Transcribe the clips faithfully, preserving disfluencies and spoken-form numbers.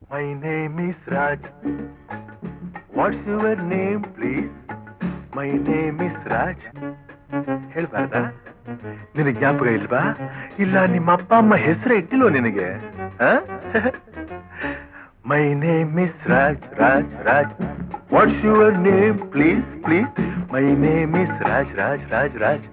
My name is Raj. What's your name, please? My name is Raj. ಹೇಳ್ಬಾರ್ದಾ? ನಿನಗೆ ಜ್ಞಾಪಕ ಇಲ್ವಾ? ಇಲ್ಲ ನಿಮ್ಮ ಅಪ್ಪ ಅಮ್ಮ ಹೆಸರೇ ಇಟ್ಟಿಲ್ವ ನಿನಗೆ? My name is Raj, Raj, Raj. What's your name, please, please? My name is Raj, Raj, Raj, Raj.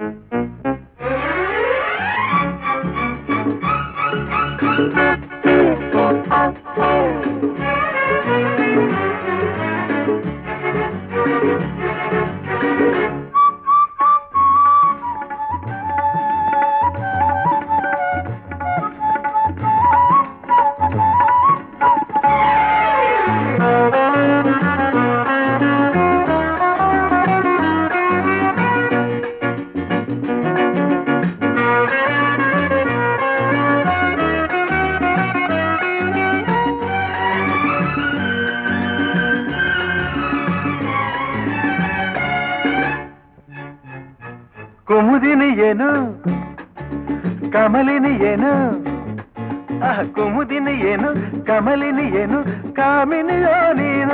Kumudini ಏನು ಕಮಲಿನಿ ಏನು ಕುಮುದಿನಿ ಏನು ಕಮಲಿನಿ ಏನು ಕಾಮಿನಿಯೋ ನೀನು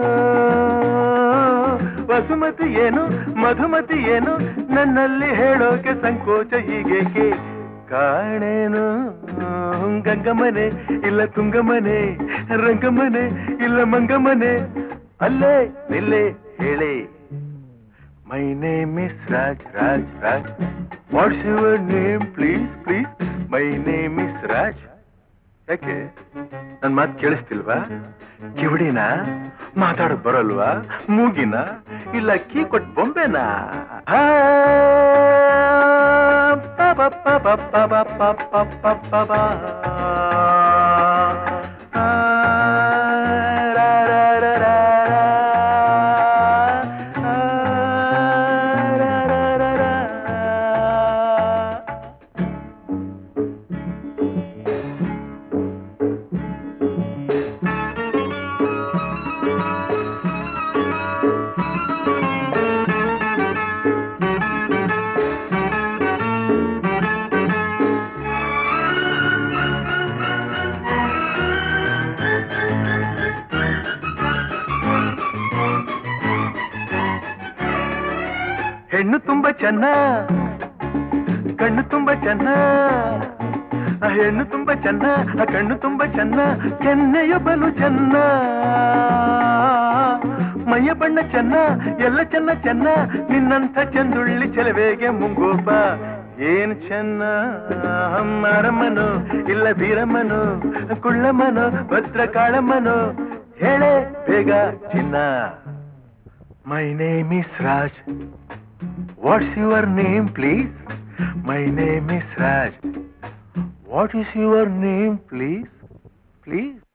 ವಸುಮತಿ ಏನು ಮಧುಮತಿ ಏನು ನನ್ನಲ್ಲಿ ಹೇಳೋಕೆ ಸಂಕೋಚ ಹೀಗೇಕೆ ಕಾಣೇನು ಗಂಗಮನೆ ಇಲ್ಲ ತುಂಗಮನೆ ರಂಗಮನೆ ಇಲ್ಲ ಮಂಗಮನೆ ಅಲ್ಲೇ ನಿಲ್ಲೇ ಹೇಳಿ My name is Raj, Raj, Raj. What's your name, please, please? My name is Raj. ಯಾಕೆ ನನ್ನ ಮಾತು ಕೇಳಿಸ್ತಿಲ್ವಾ? ಕಿವಿಡಿನ ಮಾತಾಡೋದು ಬರಲ್ವಾ? ಮೂಗಿನ ಇಲ್ಲ ಕೀ ಕೊಟ್ಟು ಬೊಂಬೆನಾ? ಹೆಣ್ಣು ತುಂಬ ಚೆನ್ನ ಕಣ್ಣು ತುಂಬ ಚೆನ್ನ ಹೆಣ್ಣು ತುಂಬ ಚೆನ್ನ ಕಣ್ಣು ತುಂಬ ಚೆನ್ನ ಕೆನ್ನೆಯು ಬಲು ಚೆನ್ನ ಮೈಯ ಬಣ್ಣ ಚೆನ್ನ ಎಲ್ಲ ಚೆನ್ನ ಚೆನ್ನ ನಿನ್ನಂಥ ಚಂದುಳ್ಳಿ ಚೆಲುವೆಗೆ ಮುಂಗೋಪ ಏನ್ ಚೆನ್ನ ಅರಮನು ಇಲ್ಲ ಬೀರಮ್ಮನು ಕುಳ್ಳಮ್ಮನು ಭದ್ರ ಕಾಳಮ್ಮನು ಹೇಳೆ ಬೇಗ ಚಿನ್ನ My name is Raj. What's your name, please? My name is Raj. What is your name, please? Please?